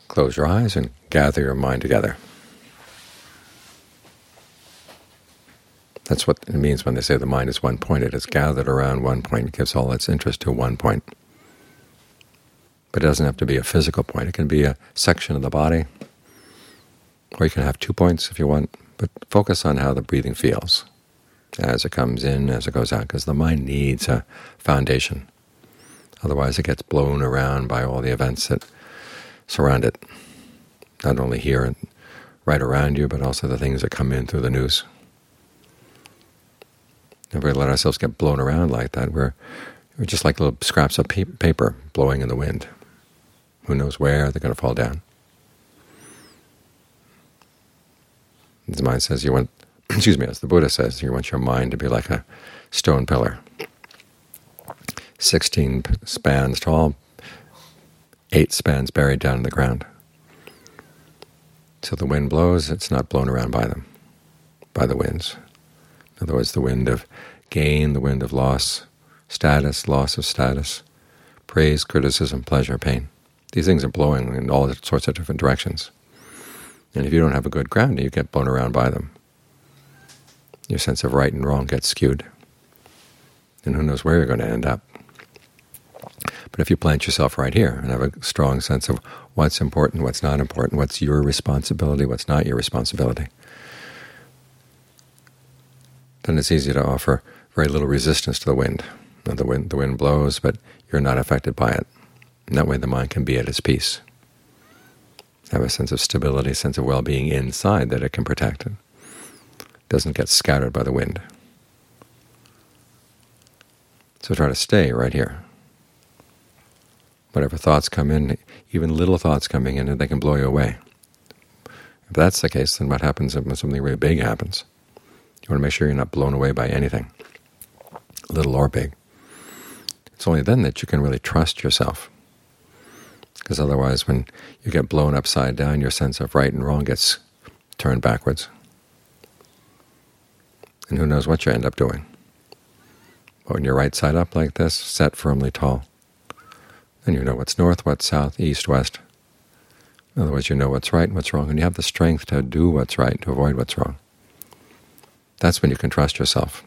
Close your eyes and gather your mind together. That's what it means when they say the mind is one point. It is gathered around one point. It gives all its interest to one point. But it doesn't have to be a physical point. It can be a section of the body, or you can have 2 points if you want, but focus on how the breathing feels as it comes in, as it goes out, because the mind needs a foundation. Otherwise it gets blown around by all the events that surround it, not only here and right around you, but also the things that come in through the news. If we let ourselves get blown around like that, we're just like little scraps of paper blowing in the wind. Who knows where they're going to fall down. The mind says you want, as the Buddha says, you want your mind to be like a stone pillar, 16 spans tall, 8 spans buried down in the ground. So the wind blows, it's not blown around by them, by the winds. In other words, the wind of gain, the wind of loss, status, loss of status, praise, criticism, pleasure, pain. These things are blowing in all sorts of different directions. And if you don't have a good grounding, you get blown around by them. Your sense of right and wrong gets skewed. And who knows where you're going to end up. But if you plant yourself right here and have a strong sense of what's important, what's not important, what's your responsibility, what's not your responsibility, then it's easy to offer very little resistance to the wind. Now, the wind blows, but you're not affected by it. And that way the mind can be at its peace, have a sense of stability, sense of well-being inside that it can protect. It doesn't get scattered by the wind. So try to stay right here. Whatever thoughts come in, even little thoughts coming in, and they can blow you away. If that's the case, then what happens when something really big happens? You want to make sure you're not blown away by anything, little or big. It's only then that you can really trust yourself. Because otherwise, when you get blown upside down, your sense of right and wrong gets turned backwards. And who knows what you end up doing. But when you're right side up like this, set firmly tall, then you know what's north, what's south, east, west. In other words, you know what's right and what's wrong, and you have the strength to do what's right, to avoid what's wrong. That's when you can trust yourself.